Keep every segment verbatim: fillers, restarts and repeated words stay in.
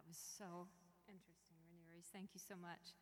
That was so interesting, Ranieris. Thank you so much.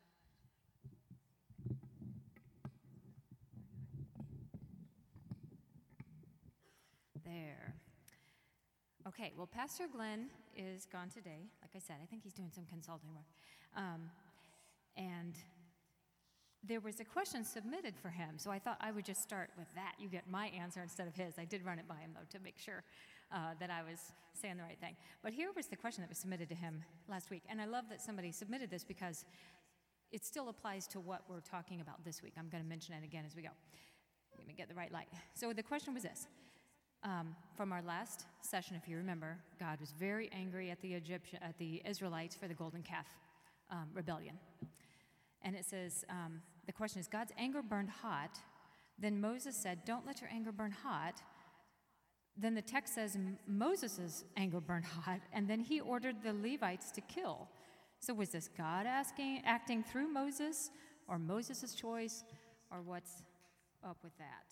There. Okay, well, Pastor Glenn is gone today. Like I said, I think he's doing some consulting work. Um, and there was a question submitted for him, so I thought I would just start with that. You get my answer instead of his. I did run it by him, though, to make sure uh, that I was saying the right thing. But here was the question that was submitted to him last week. And I love that somebody submitted this because it still applies to what we're talking about this week. I'm going to mention it again as we go. Let me get the right light. So the question was this. Um, from our last session, if you remember, God was very angry at the Egyptian, at the Israelites for the golden calf um, rebellion. And it says, um, the question is, God's anger burned hot. Then Moses said, don't let your anger burn hot. Then the text says Moses' anger burned hot, and then he ordered the Levites to kill. So was this God asking, acting through Moses, or Moses' choice, or what's up with that?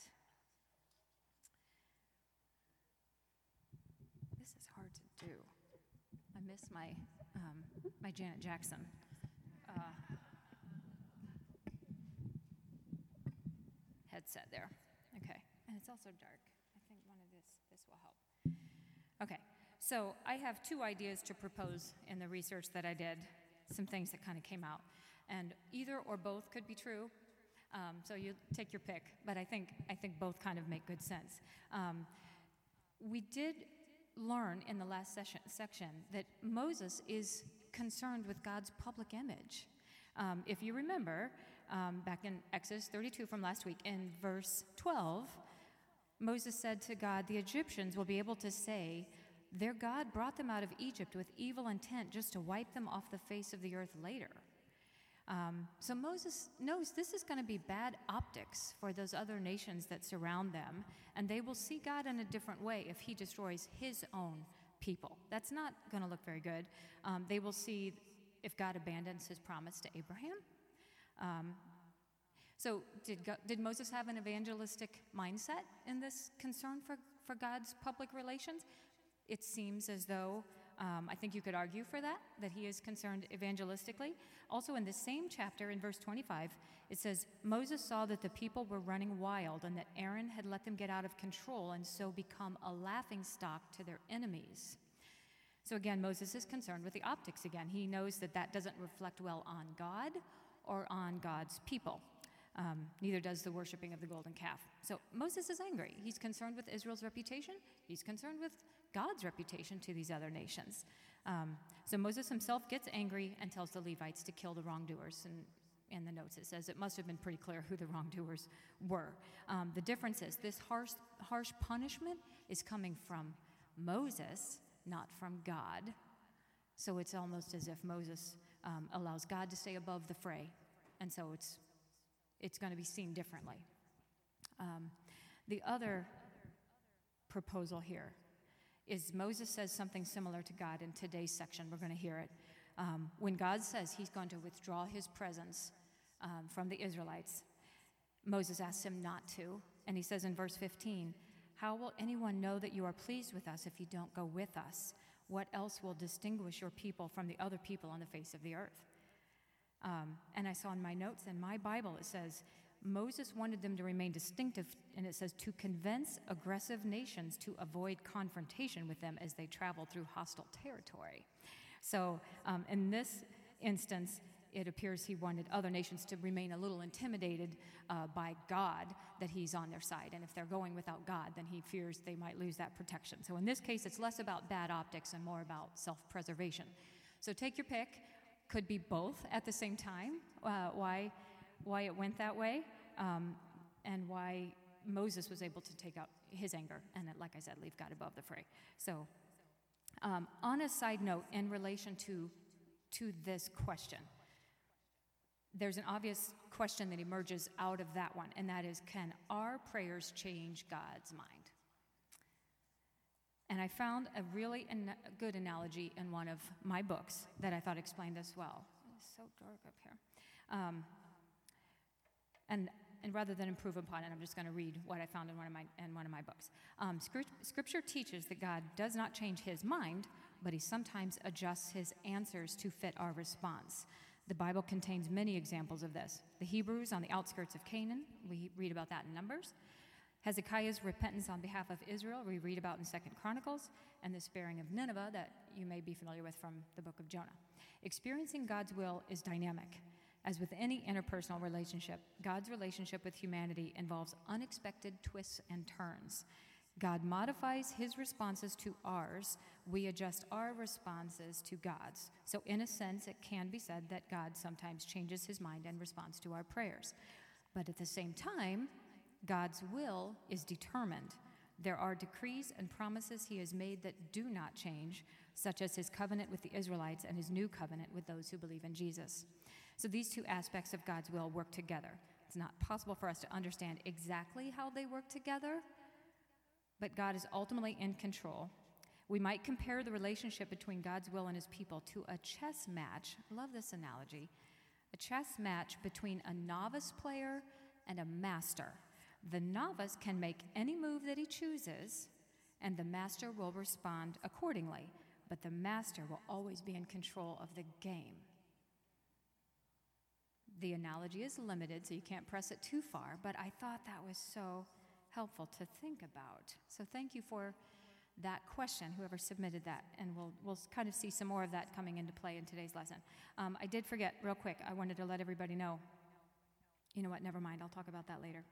This is hard to do. I miss my um, my Janet Jackson. Uh, headset there. Okay, and it's also dark. I think one of this this will help. Okay, so I have two ideas to propose in the research that I did, some things that kind of came out, and either or both could be true. Um, so you take your pick, but I think I think both kind of make good sense. Um, we did learn in the last session, section that Moses is concerned with God's public image. Um, if you remember, um, back in Exodus thirty-two from last week, in verse twelve, Moses said to God, the Egyptians will be able to say, their God brought them out of Egypt with evil intent just to wipe them off the face of the earth later. Um, so Moses knows this is going to be bad optics for those other nations that surround them, and they will see God in a different way if he destroys his own people. That's not going to look very good. Um, they will see if God abandons his promise to Abraham. Um, so did, God, did Moses have an evangelistic mindset in this concern for, for God's public relations? It seems as though Um, I think you could argue for that, that he is concerned evangelistically. Also in the same chapter, in verse twenty-five, it says, Moses saw that the people were running wild and that Aaron had let them get out of control and so become a laughingstock to their enemies. So again, Moses is concerned with the optics again. He knows that that doesn't reflect well on God or on God's people. Um, neither does the worshiping of the golden calf. So Moses is angry. He's concerned with Israel's reputation. He's concerned with God's reputation to these other nations. Um, so Moses himself gets angry and tells the Levites to kill the wrongdoers. And in the notes it says it must have been pretty clear who the wrongdoers were. Um, the difference is this harsh, harsh punishment is coming from Moses, not from God. So it's almost as if Moses um, allows God to stay above the fray. And so it's it's going to be seen differently. Um, the other proposal here is Moses says something similar to God in today's section. We're going to hear it. Um, when God says he's going to withdraw his presence um, from the Israelites, Moses asks him not to. And he says in verse fifteen, how will anyone know that you are pleased with us if you don't go with us? What else will distinguish your people from the other people on the face of the earth? Um, and I saw in my notes in my Bible, it says, Moses wanted them to remain distinctive, and it says, to convince aggressive nations to avoid confrontation with them as they travel through hostile territory. So um, in this instance, it appears he wanted other nations to remain a little intimidated uh, by God, that he's on their side. And if they're going without God, then he fears they might lose that protection. So in this case, it's less about bad optics and more about self-preservation. So take your pick. Could be both at the same time, uh, why why it went that way, um, and why Moses was able to take out his anger and, like I said, leave God above the fray. So um, on a side note, in relation to, to this question, there's an obvious question that emerges out of that one, and that is, can our prayers change God's mind? And I found a really an- good analogy in one of my books that I thought explained this well. It's so dark up here. Um, and and rather than improve upon it, I'm just going to read what I found in one of my in one of my books. Um, script, scripture teaches that God does not change his mind but he sometimes adjusts his answers to fit our response. The Bible contains many examples of this. The Hebrews on the outskirts of Canaan, we read about that in Numbers. Hezekiah's repentance on behalf of Israel, we read about in Second Chronicles, and the sparing of Nineveh that you may be familiar with from the book of Jonah. Experiencing God's will is dynamic. As with any interpersonal relationship, God's relationship with humanity involves unexpected twists and turns. God modifies his responses to ours. We adjust our responses to God's. So in a sense, it can be said that God sometimes changes his mind and responds to our prayers. But at the same time, God's will is determined. There are decrees and promises he has made that do not change, such as his covenant with the Israelites and his new covenant with those who believe in Jesus. So these two aspects of God's will work together. It's not possible for us to understand exactly how they work together, but God is ultimately in control. We might compare the relationship between God's will and his people to a chess match. I love this analogy. A chess match between a novice player and a master. The novice can make any move that he chooses, and the master will respond accordingly, but the master will always be in control of the game. The analogy is limited, so you can't press it too far, but I thought that was so helpful to think about. So thank you for that question, whoever submitted that, and we'll we'll kind of see some more of that coming into play in today's lesson. Um, I did forget, real quick, I wanted to let everybody know. You know what, never mind, I'll talk about that later.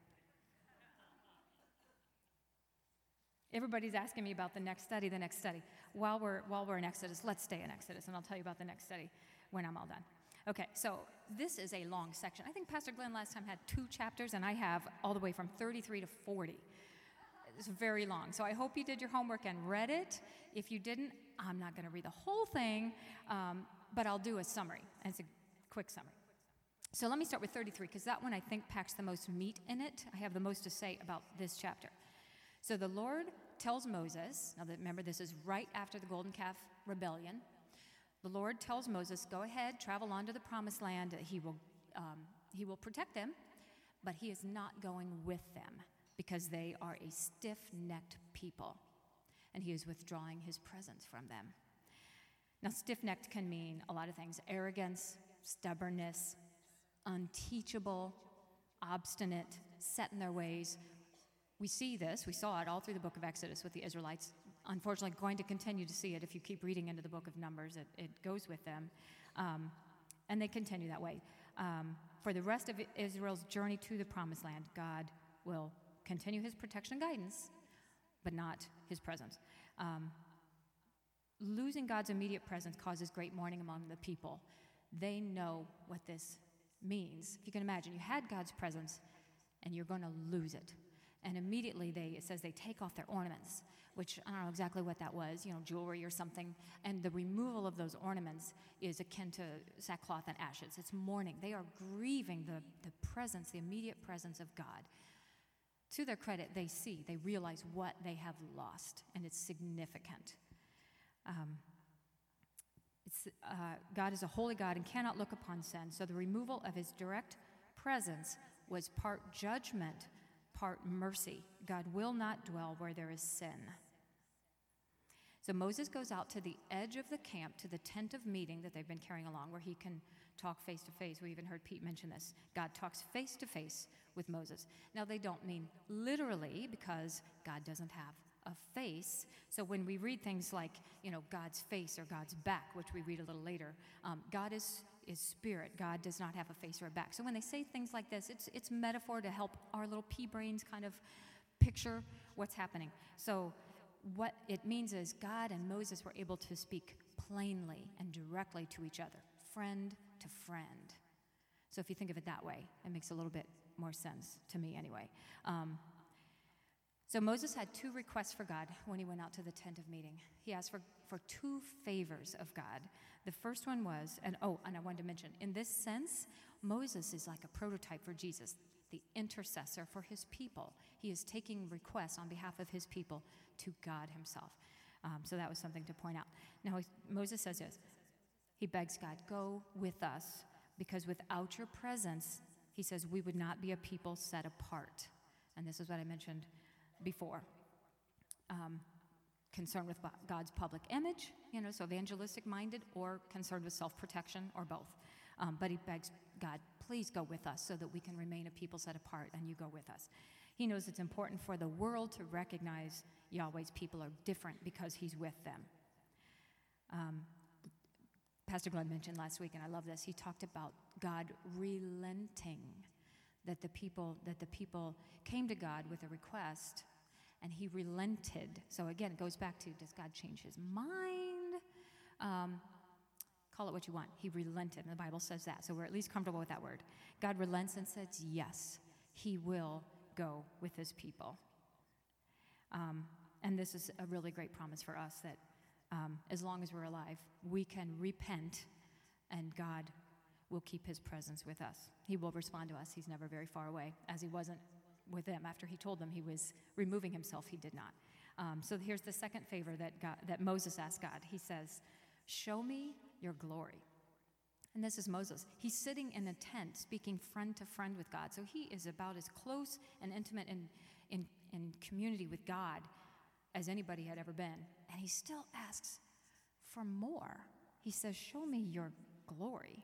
Everybody's asking me about the next study, the next study. While we're while we're in Exodus, let's stay in Exodus, and I'll tell you about the next study when I'm all done. Okay, so this is a long section. I think Pastor Glenn last time had two chapters, and I have all the way from thirty-three to forty. It's very long. So I hope you did your homework and read it. If you didn't, I'm not going to read the whole thing, um, but I'll do a summary. And it's a quick summary. So let me start with thirty-three, because that one I think packs the most meat in it. I have the most to say about this chapter. So the Lord tells Moses, now remember this is right after the golden calf rebellion. The Lord tells Moses, go ahead, travel on to the promised land. He will, um, he will protect them, but he is not going with them because they are a stiff-necked people, and he is withdrawing his presence from them. Now, stiff-necked can mean a lot of things: arrogance, stubbornness, unteachable, obstinate, set in their ways. We see this, we saw it all through the book of Exodus with the Israelites. Unfortunately, going to continue to see it if you keep reading into the book of Numbers. It, it goes with them. Um, and they continue that way. Um, for the rest of Israel's journey to the promised land, God will continue his protection and guidance, but not his presence. Um, losing God's immediate presence causes great mourning among the people. They know what this means. If you can imagine, you had God's presence, and you're going to lose it. And immediately, they it says they take off their ornaments, which I don't know exactly what that was, you know, jewelry or something. And the removal of those ornaments is akin to sackcloth and ashes. It's mourning. They are grieving the, the presence, the immediate presence of God. To their credit, they see, they realize what they have lost, and it's significant. Um, it's, uh, God is a holy God and cannot look upon sin, so the removal of his direct presence was part judgment, part mercy. God will not dwell where there is sin. So Moses goes out to the edge of the camp, to the tent of meeting that they've been carrying along, where he can talk face to face. We even heard Pete mention this. God talks face to face with Moses. Now, they don't mean literally, because God doesn't have a face. So when we read things like, you know, God's face or God's back, which we read a little later, um, God is is spirit. God does not have a face or a back. So when they say things like this, it's it's metaphor to help our little pea brains kind of picture what's happening. So what it means is God and Moses were able to speak plainly and directly to each other, friend to friend. So if you think of it that way, it makes a little bit more sense to me anyway. Um, so Moses had two requests for God when he went out to the tent of meeting. He asked for, for two favors of God. The first one was, and oh, and I wanted to mention, in this sense, Moses is like a prototype for Jesus, the intercessor for his people. He is taking requests on behalf of his people to God himself. Um, so that was something to point out. Now, he, Moses says this. He begs God, go with us, because without your presence, he says, we would not be a people set apart. And this is what I mentioned before. Um, concerned with God's public image, you know, so evangelistic minded, or concerned with self-protection, or both. Um, but he begs God, please go with us so that we can remain a people set apart and you go with us. He knows it's important for the world to recognize Yahweh's people are different because he's with them. Um, Pastor Glenn mentioned last week, and I love this, he talked about God relenting, that the people that the people came to God with a request, and he relented. So again, it goes back to, does God change his mind? Um, call it what you want. He relented, and the Bible says that, so we're at least comfortable with that word. God relents and says, yes, he will go with his people. Um, and this is a really great promise for us, that um, as long as we're alive, we can repent, and God will keep his presence with us. He will respond to us. He's never very far away, as he wasn't with them. After he told them he was removing himself, he did not. Um, so here's the second favor that God, that Moses asked God. He says, show me your glory. And this is Moses. He's sitting in a tent speaking friend to friend with God. So he is about as close and intimate in, in, in community with God as anybody had ever been. And he still asks for more. He says, show me your glory.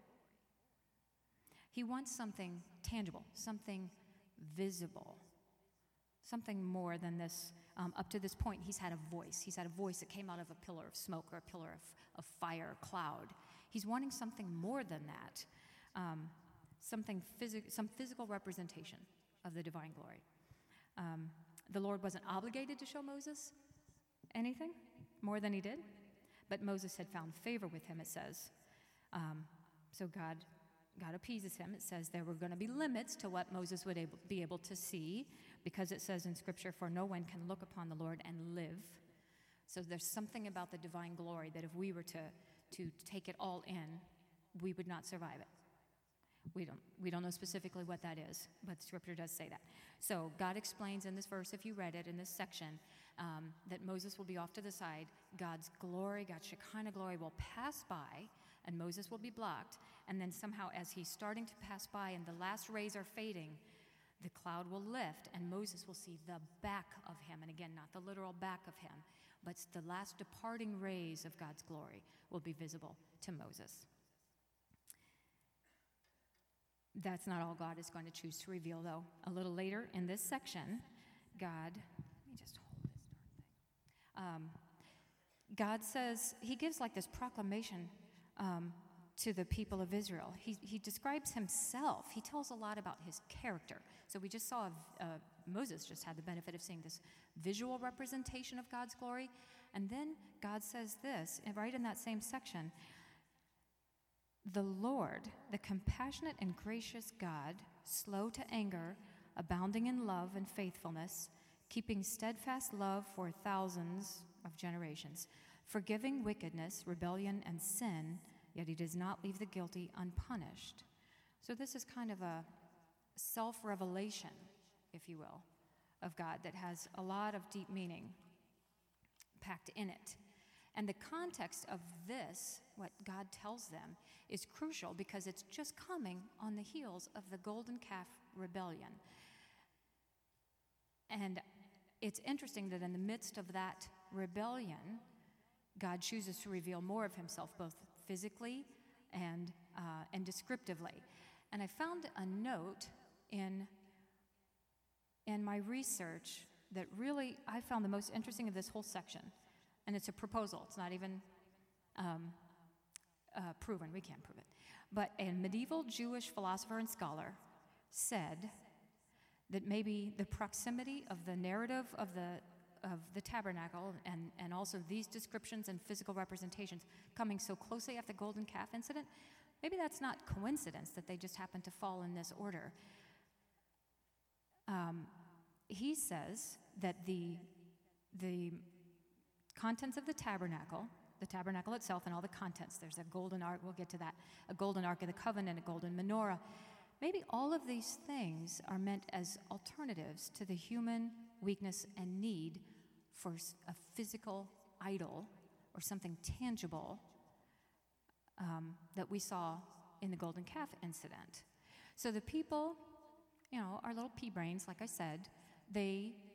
He wants something tangible, something visible, something more than this. Um, up to this point, he's had a voice. He's had a voice that came out of a pillar of smoke or a pillar of, of fire or cloud. He's wanting something more than that, um, something phys- some physical representation of the divine glory. Um, the Lord wasn't obligated to show Moses anything more than he did, but Moses had found favor with him, it says. Um, so God God appeases him. It says there were going to be limits to what Moses would able, be able to see, because it says in Scripture, for no one can look upon the Lord and live. So there's something about the divine glory that if we were to, to take it all in, we would not survive it. We don't, we don't know specifically what that is, but Scripture does say that. So God explains in this verse, if you read it in this section, um, that Moses will be off to the side. God's glory, God's Shekinah glory will pass by, and Moses will be blocked. And then somehow as he's starting to pass by and the last rays are fading, the cloud will lift and Moses will see the back of him. And again, not the literal back of him, but the last departing rays of God's glory will be visible to Moses. That's not all God is going to choose to reveal, though. A little later in this section, God, let me just hold this darn thing. Um, God says, he gives like this proclamation um, to the people of Israel. He, he describes himself. He tells a lot about his character. So we just saw uh, Moses just had the benefit of seeing this visual representation of God's glory. And then God says this, and right in that same section, the Lord, the compassionate and gracious God, slow to anger, abounding in love and faithfulness, keeping steadfast love for thousands of generations, forgiving wickedness, rebellion, and sin, yet he does not leave the guilty unpunished. So this is kind of a self-revelation, if you will, of God that has a lot of deep meaning packed in it. And the context of this, what God tells them, is crucial because it's just coming on the heels of the golden calf rebellion. And it's interesting that in the midst of that rebellion, God chooses to reveal more of himself, both physically and, uh, and descriptively. And I found a note in, in my research that really I found the most interesting of this whole section. And it's a proposal. It's not even um, uh, proven. We can't prove it. But a medieval Jewish philosopher and scholar said that maybe the proximity of the narrative of the of the tabernacle and, and also these descriptions and physical representations coming so closely after the golden calf incident, maybe that's not coincidence that they just happen to fall in this order. Um, he says that the the contents of the tabernacle, the tabernacle itself and all the contents, there's a golden ark, we'll get to that, a golden ark of the covenant, a golden menorah. Maybe all of these things are meant as alternatives to the human weakness and need for a physical idol or something tangible um, that we saw in the golden calf incident. So the people, you know, our little pea brains, like I said, they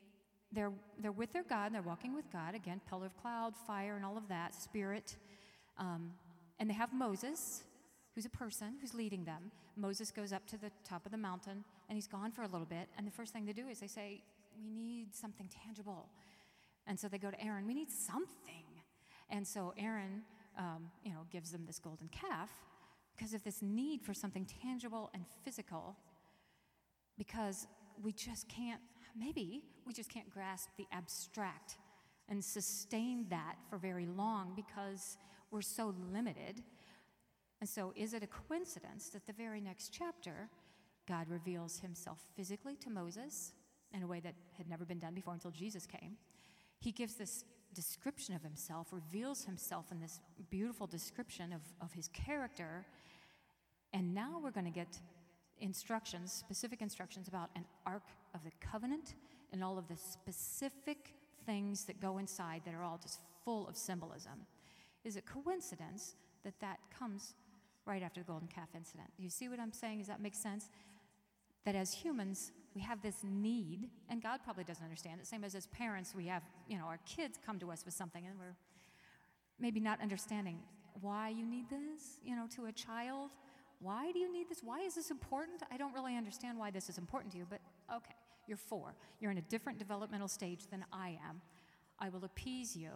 they're, they're with their God, and they're walking with God. Again, pillar of cloud, fire, and all of that, spirit. Um, and they have Moses, who's a person who's leading them. Moses goes up to the top of the mountain, and he's gone for a little bit. And the first thing they do is they say, we need something tangible. And so they go to Aaron, we need something. And so Aaron, um, you know, gives them this golden calf because of this need for something tangible and physical, because we just can't, maybe we just can't grasp the abstract and sustain that for very long because we're so limited. And so is it a coincidence that the very next chapter, God reveals himself physically to Moses in a way that had never been done before until Jesus came? He gives this description of himself, reveals himself in this beautiful description of, of his character. And now we're going to get instructions, specific instructions about an Ark of the Covenant and all of the specific things that go inside that are all just full of symbolism. Is it coincidence that that comes right after the golden calf incident? Do you see what I'm saying? Does that make sense? That as humans, we have this need, and God probably doesn't understand it. Same as as parents, we have, you know, our kids come to us with something, and we're maybe not understanding why you need this, you know, to a child. Why do you need this? Why is this important? I don't really understand why this is important to you, but okay, you're four. You're in a different developmental stage than I am. I will appease you.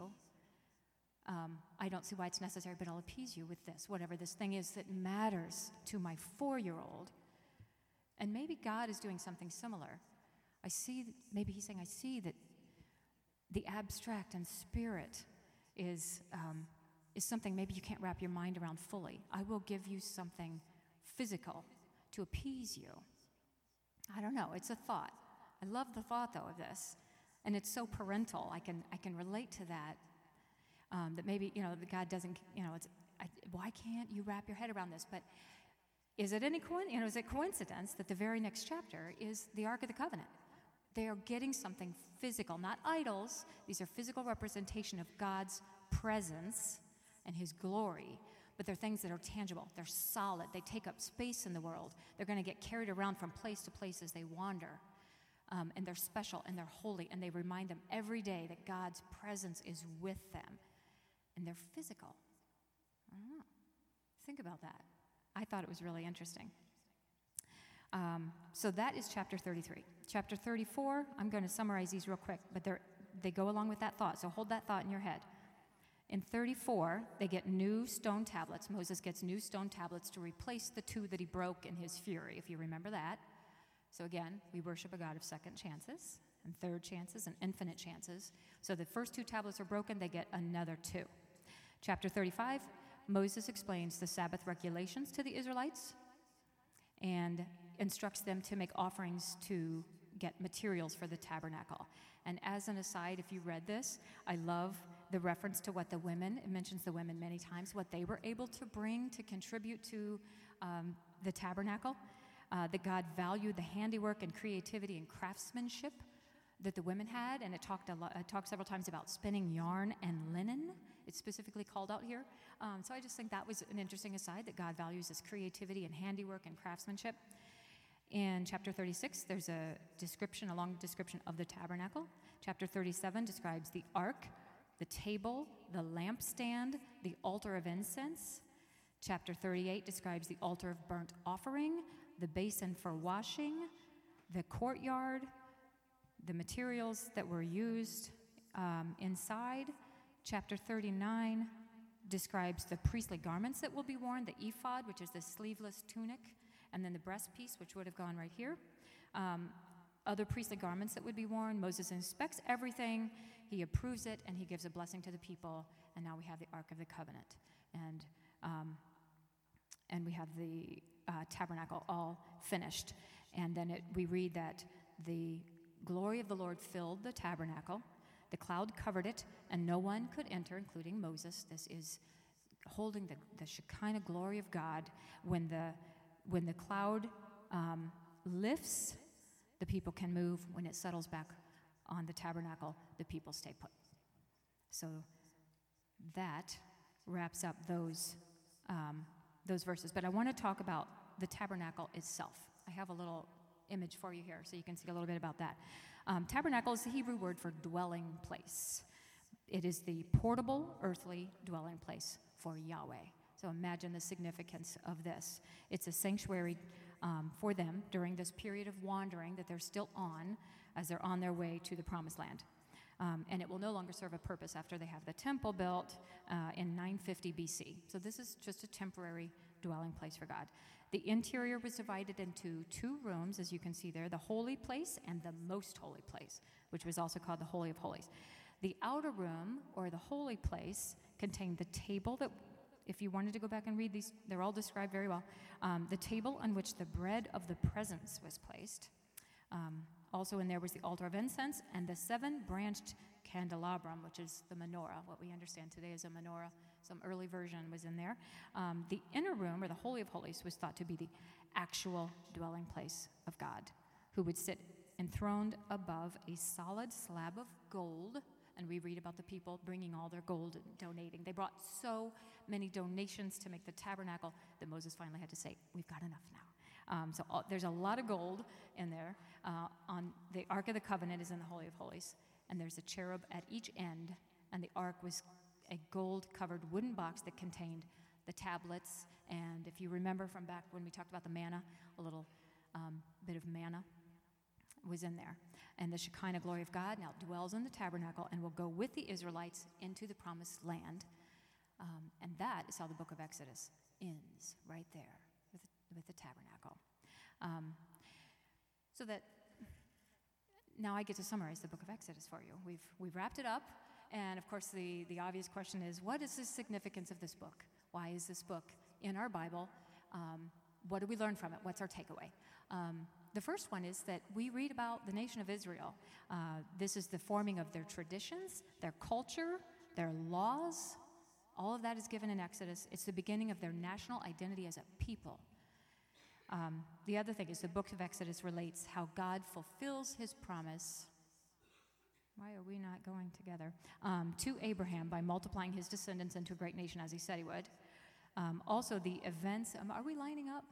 Um, I don't see why it's necessary, but I'll appease you with this, whatever this thing is that matters to my four-year-old. And maybe God is doing something similar. I see, maybe he's saying, I see that the abstract and spirit is, um, is something maybe you can't wrap your mind around fully. I will give you something physical to appease you. I don't know, it's a thought. I love the thought, though, of this. And it's so parental. I can, I can relate to that. Um, that maybe, you know, the God doesn't, you know, it's, I, why can't you wrap your head around this? But is it any coincidence, you know, is it coincidence that the very next chapter is the Ark of the Covenant? They are getting something physical, not idols. These are physical representation of God's presence and his glory, but they're things that are tangible. They're solid. They take up space in the world. They're going to get carried around from place to place as they wander. Um, and they're special and they're holy, and they remind them every day that God's presence is with them. And they're physical. I don't know. Think about that. I thought it was really interesting. Um, so that is chapter thirty-three. Chapter thirty-four, I'm going to summarize these real quick, but they're, they go along with that thought, so hold that thought in your head. In thirty-four, they get new stone tablets. Moses gets new stone tablets to replace the two that he broke in his fury, if you remember that. So again, we worship a God of second chances and third chances and infinite chances. So the first two tablets are broken, they get another two. Chapter thirty-five, Moses explains the Sabbath regulations to the Israelites and instructs them to make offerings to get materials for the tabernacle. And as an aside, if you read this, I love the reference to what the women, it mentions the women many times, what they were able to bring to contribute to um, the tabernacle, uh, that God valued the handiwork and creativity and craftsmanship that the women had, and it talked a lot, it talked several times about spinning yarn and linen. It's specifically called out here. Um, so I just think that was an interesting aside, that God values this creativity and handiwork and craftsmanship. In chapter thirty-six, there's a description, a long description of the tabernacle. Chapter thirty-seven describes the ark, the table, the lampstand, the altar of incense. Chapter thirty-eight describes the altar of burnt offering, the basin for washing, the courtyard, the materials that were used um, inside. Chapter thirty-nine describes the priestly garments that will be worn, the ephod, which is the sleeveless tunic, and then the breastpiece, which would have gone right here. Um, other priestly garments that would be worn. Moses inspects everything, he approves it, and he gives a blessing to the people. And now we have the Ark of the Covenant. And, um, and we have the uh, tabernacle all finished. And then it, we read that the glory of the Lord filled the tabernacle. The cloud covered it, and no one could enter, including Moses. This is holding the, the Shekinah glory of God. When the, when the cloud um, lifts, the people can move. When it settles back on the tabernacle, the people stay put. So that wraps up those, um, those verses. But I want to talk about the tabernacle itself. I have a little image for you here so you can see a little bit about that. Um, tabernacle is the Hebrew word for dwelling place. It is the portable, earthly dwelling place for Yahweh. So imagine the significance of this. It's a sanctuary um, for them during this period of wandering that they're still on as they're on their way to the Promised Land. Um, and it will no longer serve a purpose after they have the temple built uh, in nine fifty B C. So this is just a temporary dwelling place for God. The interior was divided into two rooms, as you can see there, the holy place and the most holy place, which was also called the Holy of Holies. The outer room, or the holy place, contained the table that, if you wanted to go back and read these, they're all described very well. Um, the table on which the bread of the presence was placed. Um, also in there was the altar of incense and the seven-branched candelabrum, which is the menorah, what we understand today as a menorah. Some early version was in there. Um, the inner room, or the Holy of Holies, was thought to be the actual dwelling place of God, who would sit enthroned above a solid slab of gold. And we read about the people bringing all their gold and donating. They brought so many donations to make the tabernacle that Moses finally had to say, we've got enough now. Um, so all, there's a lot of gold in there. Uh, on the Ark of the Covenant is in the Holy of Holies, and there's a cherub at each end, and the Ark was a gold-covered wooden box that contained the tablets. And if you remember from back when we talked about the manna, a little um, bit of manna was in there. And the Shekinah glory of God now dwells in the tabernacle and will go with the Israelites into the promised land. Um, and that is how the book of Exodus ends, right there with the, with the tabernacle. Um, so that now I get to summarize the book of Exodus for you. We've, we've wrapped it up. And of course, the, the obvious question is, what is the significance of this book? Why is this book in our Bible? Um, what do we learn from it? What's our takeaway? Um, The first one is that we read about the nation of Israel. Uh, this is the forming of their traditions, their culture, their laws. All of that is given in Exodus. It's the beginning of their national identity as a people. Um, the other thing is the book of Exodus relates how God fulfills his promise. Why are we not going together? Um, to Abraham by multiplying his descendants into a great nation as he said he would. Um, also the events, um, are we lining up?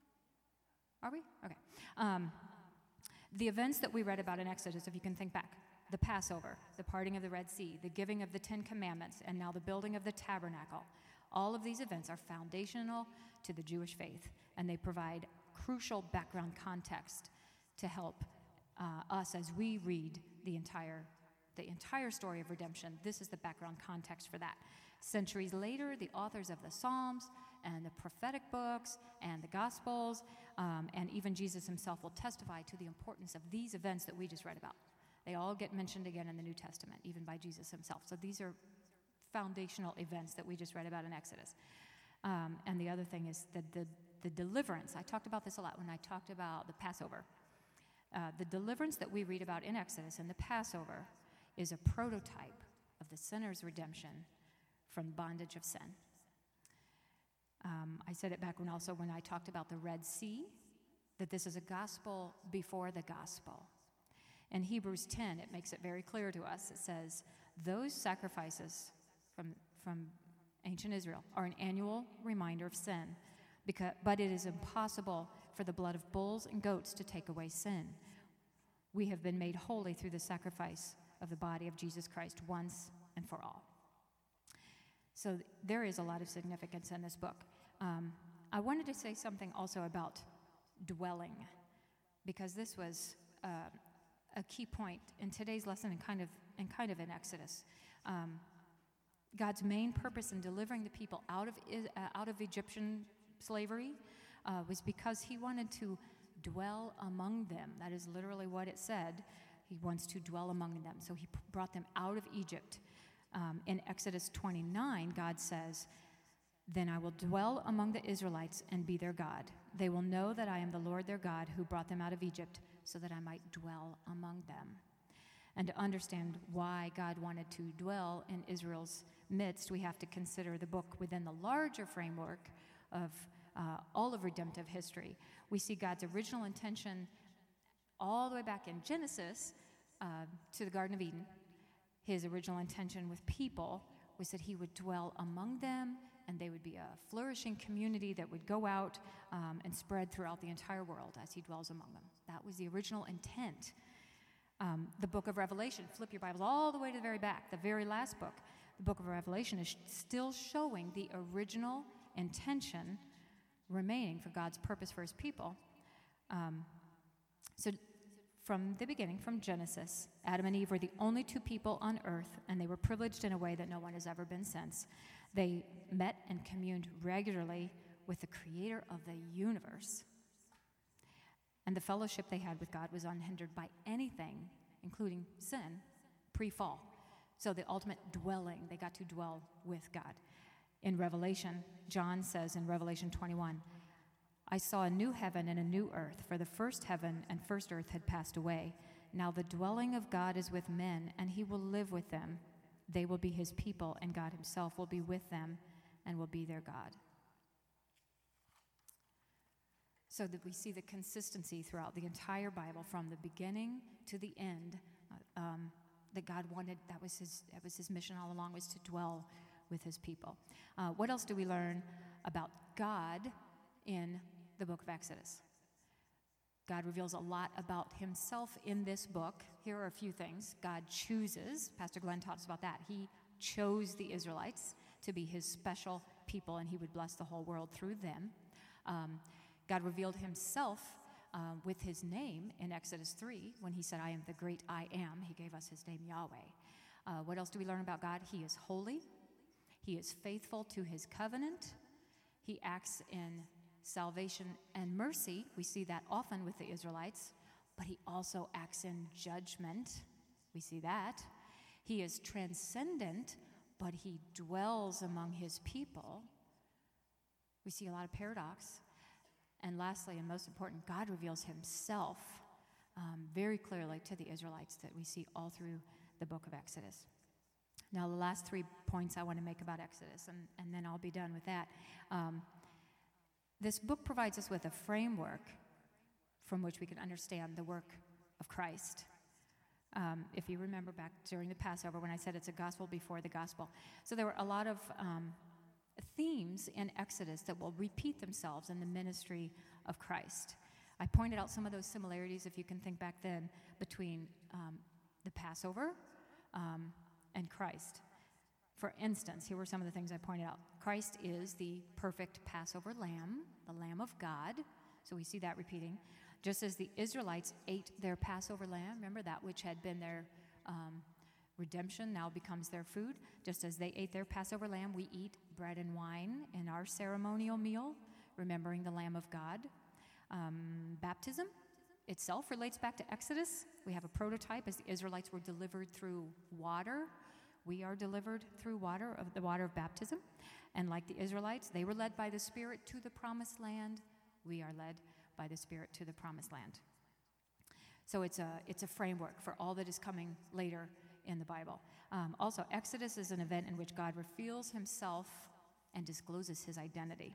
Are we? Okay. Um, the events that we read about in Exodus, if you can think back, the Passover, the parting of the Red Sea, the giving of the Ten Commandments, and now the building of the tabernacle, all of these events are foundational to the Jewish faith, and they provide crucial background context to help uh, us as we read the entire, the entire story of redemption. This is the background context for that. Centuries later, the authors of the Psalms and the prophetic books and the Gospels, um, and even Jesus himself will testify to the importance of these events that we just read about. They all get mentioned again in the New Testament, even by Jesus himself. So these are foundational events that we just read about in Exodus. Um, and the other thing is that the, the deliverance, I talked about this a lot when I talked about the Passover. Uh, the deliverance that we read about in Exodus and the Passover is a prototype of the sinner's redemption from bondage of sin. Um, I said it back when also when I talked about the Red Sea, that this is a gospel before the gospel. In Hebrews ten, it makes it very clear to us. It says, those sacrifices from, from ancient Israel are an annual reminder of sin, because, but it is impossible for the blood of bulls and goats to take away sin. We have been made holy through the sacrifice of the body of Jesus Christ once and for all. So there is a lot of significance in this book. Um, I wanted to say something also about dwelling, because this was uh, a key point in today's lesson and kind of and kind of in Exodus. Um, God's main purpose in delivering the people out of uh, out of Egyptian slavery uh, was because he wanted to dwell among them. That is literally what it said. He wants to dwell among them. So he p- brought them out of Egypt. Um, in Exodus twenty-nine, God says, then I will dwell among the Israelites and be their God. They will know that I am the Lord their God who brought them out of Egypt so that I might dwell among them. And to understand why God wanted to dwell in Israel's midst, we have to consider the book within the larger framework of uh, all of redemptive history. We see God's original intention all the way back in Genesis uh, to the Garden of Eden. His original intention with people was that he would dwell among them, and they would be a flourishing community that would go out um, and spread throughout the entire world as he dwells among them. That was the original intent. Um, the book of Revelation, flip your Bibles all the way to the very back, the very last book. The book of Revelation is still showing the original intention remaining for God's purpose for his people. Um, so from the beginning, from Genesis, Adam and Eve were the only two people on earth, and they were privileged in a way that no one has ever been since. They met and communed regularly with the creator of the universe. And the fellowship they had with God was unhindered by anything, including sin, pre-fall. So the ultimate dwelling, they got to dwell with God. In Revelation, John says in Revelation twenty-one, I saw a new heaven and a new earth, for the first heaven and first earth had passed away. Now the dwelling of God is with men, and he will live with them. They will be his people, and God himself will be with them and will be their God. So that we see the consistency throughout the entire Bible, from the beginning to the end, uh, um, that God wanted, that was his, that was his mission all along, was to dwell with his people. Uh, what else do we learn about God in the book of Exodus? God reveals a lot about himself in this book. Here are a few things. God chooses, Pastor Glenn taught us about that. He chose the Israelites to be his special people, and he would bless the whole world through them. Um, God revealed himself uh, with his name in Exodus three when he said, I am the great I am. He gave us his name, Yahweh. Uh, what else do we learn about God? He is holy. He is faithful to his covenant. He acts in salvation and mercy. We see that often with the Israelites, but he also acts in judgment. We see that. He is transcendent, but he dwells among his people. We see a lot of paradox. And lastly, and most important, God reveals himself um, very clearly to the Israelites that we see all through the book of Exodus. Now, the last three points I want to make about Exodus, and, and then I'll be done with that. Um, this book provides us with a framework from which we can understand the work of Christ. Um, if you remember back during the Passover when I said it's a gospel before the gospel. So there were a lot of um, themes in Exodus that will repeat themselves in the ministry of Christ. I pointed out some of those similarities, if you can think back then, between um, the Passover um, and Christ. For instance, here were some of the things I pointed out. Christ is the perfect Passover lamb, the Lamb of God. So we see that repeating. Just as the Israelites ate their Passover lamb, remember that which had been their um, redemption now becomes their food. Just as they ate their Passover lamb, we eat bread and wine in our ceremonial meal, remembering the Lamb of God. Um, baptism itself relates back to Exodus. We have a prototype as the Israelites were delivered through water. We are delivered through water, of the water of baptism. And like the Israelites, they were led by the Spirit to the promised land. We are led by the Spirit to the promised land. So it's a, it's a framework for all that is coming later in the Bible. Um, also, Exodus is an event in which God reveals himself and discloses his identity.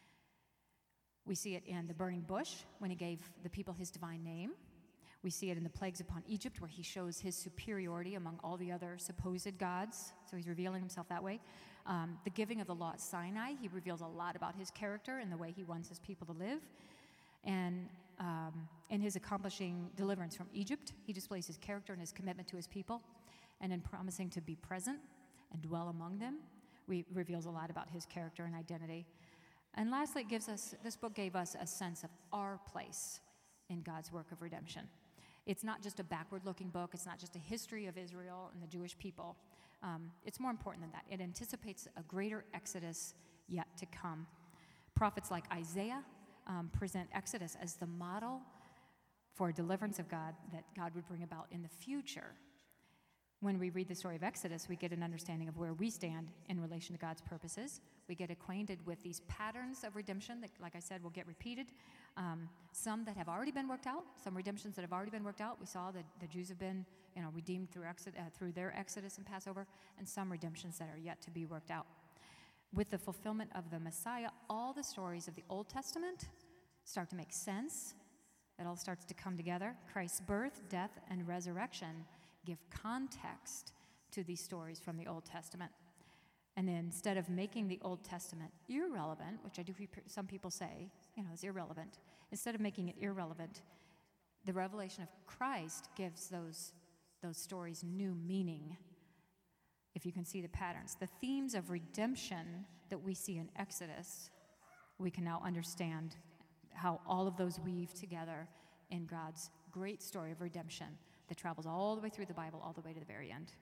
We see it in the burning bush when he gave the people his divine name. We see it in the plagues upon Egypt where he shows his superiority among all the other supposed gods. So he's revealing himself that way. Um, the giving of the law at Sinai, he reveals a lot about his character and the way he wants his people to live. And um, in his accomplishing deliverance from Egypt, he displays his character and his commitment to his people. And in promising to be present and dwell among them, we reveals a lot about his character and identity. And lastly, it gives us, this book gave us a sense of our place in God's work of redemption. It's not just a backward-looking book. It's not just a history of Israel and the Jewish people. Um, it's more important than that. It anticipates a greater Exodus yet to come. Prophets like Isaiah um, present Exodus as the model for a deliverance of God that God would bring about in the future. When we read the story of Exodus, we get an understanding of where we stand in relation to God's purposes. We get acquainted with these patterns of redemption that, like I said, will get repeated. Um, some that have already been worked out, some redemptions that have already been worked out. We saw that the Jews have been, you know, redeemed through, exod- uh, through their Exodus and Passover, and some redemptions that are yet to be worked out. With the fulfillment of the Messiah, all the stories of the Old Testament start to make sense. It all starts to come together. Christ's birth, death, and resurrection give context to these stories from the Old Testament. And then instead of making the Old Testament irrelevant, which I do hear some people say, you know, it's irrelevant, instead of making it irrelevant, the revelation of Christ gives those, those stories new meaning, if you can see the patterns. The themes of redemption that we see in Exodus, we can now understand how all of those weave together in God's great story of redemption that travels all the way through the Bible, all the way to the very end.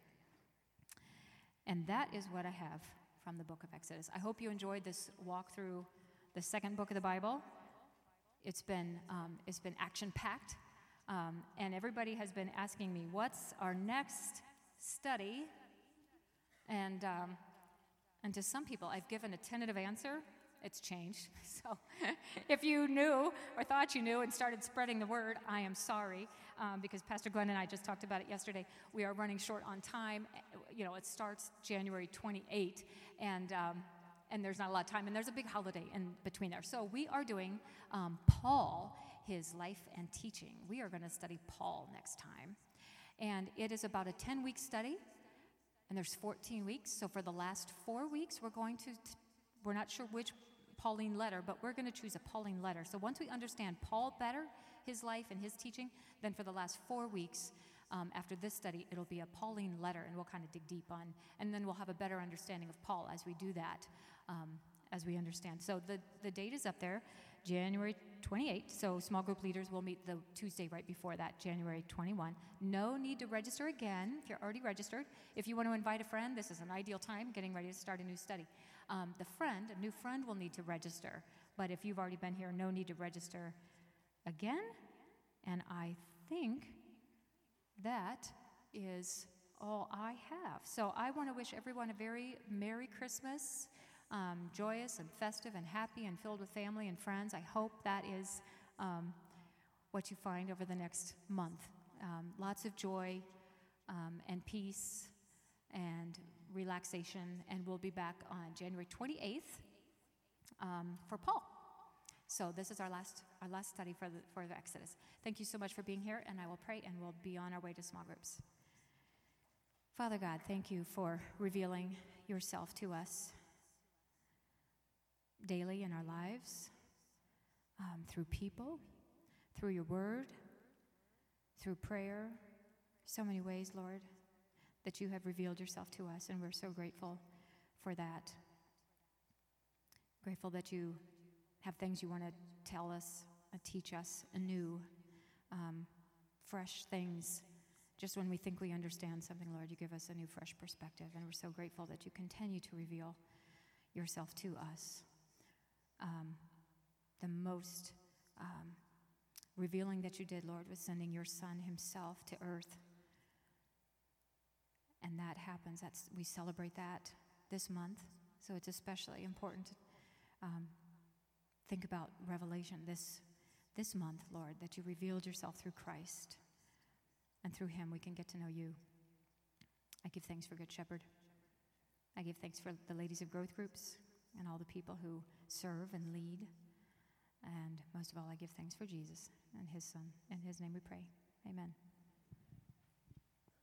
And that is what I have from the book of Exodus. I hope you enjoyed this walk through the second book of the Bible. It's been, um, it's been action-packed, um, and everybody has been asking me, what's our next study? And, um, and to some people, I've given a tentative answer. It's changed. So if you knew or thought you knew and started spreading the word, I am sorry, um, because Pastor Glenn and I just talked about it yesterday. We are running short on time. You know, it starts January twenty-eighth, and um, and there's not a lot of time, and there's a big holiday in between there. So we are doing um, Paul, his life and teaching. We are going to study Paul next time, and it is about a ten-week study, and there's fourteen weeks. So for the last four weeks, we're going to, t- we're not sure which Pauline letter, but we're going to choose a Pauline letter. So once we understand Paul better, his life and his teaching, then for the last four weeks, um, after this study, it'll be a Pauline letter, and we'll kind of dig deep on, and then we'll have a better understanding of Paul as we do that, um, as we understand. So the, the date is up there, January twenty-eighth, so small group leaders will meet the Tuesday right before that, January twenty-first. No need to register again if you're already registered. If you want to invite a friend, this is an ideal time, getting ready to start a new study. Um, the friend, a new friend will need to register, but if you've already been here, no need to register again. And I think that is all I have. So I want to wish everyone a very Merry Christmas, um, joyous and festive and happy and filled with family and friends. I hope that is um, what you find over the next month. Um, lots of joy um, and peace and relaxation, and we'll be back on January twenty-eighth um, for Paul. So this is our last our last study for the for the Exodus. Thank you so much for being here, and I will pray, and we'll be on our way to small groups. Father God, thank you for revealing yourself to us daily in our lives, um, through people, through your word, through prayer, so many ways, Lord, that you have revealed yourself to us, and we're so grateful for that. Grateful that you have things you want to tell us, uh, teach us anew, um, fresh things. Just when we think we understand something, Lord, you give us a new, fresh perspective, and we're so grateful that you continue to reveal yourself to us. Um, the most um, revealing that you did, Lord, was sending your Son himself to earth. And that happens. That's, we celebrate that this month. So it's especially important to um, think about Revelation this, this month, Lord, that you revealed yourself through Christ. And through him we can get to know you. I give thanks for Good Shepherd. I give thanks for the ladies of growth groups and all the people who serve and lead. And most of all, I give thanks for Jesus and his Son. In his name we pray. Amen.